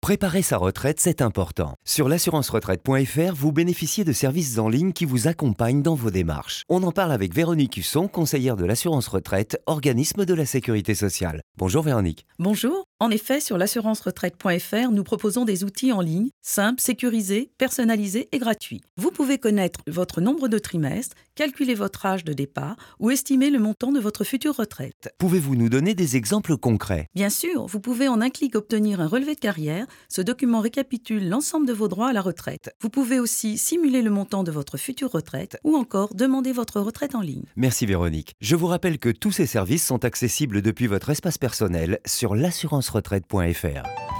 Préparer sa retraite, c'est important. Sur l'assurance-retraite.fr, vous bénéficiez de services en ligne qui vous accompagnent dans vos démarches. On en parle avec Véronique Husson, conseillère de l'assurance retraite, organisme de la Sécurité sociale. Bonjour Véronique. Bonjour. En effet, sur l'assurance-retraite.fr, nous proposons des outils en ligne, simples, sécurisés, personnalisés et gratuits. Vous pouvez connaître votre nombre de trimestres, calculer votre âge de départ ou estimer le montant de votre future retraite. Pouvez-vous nous donner des exemples concrets ? Bien sûr, vous pouvez en un clic obtenir un relevé de carrière. Ce document récapitule l'ensemble de vos droits à la retraite. Vous pouvez aussi simuler le montant de votre future retraite ou encore demander votre retraite en ligne. Merci Véronique. Je vous rappelle que tous ces services sont accessibles depuis votre espace personnel sur l'assurance-retraite.fr.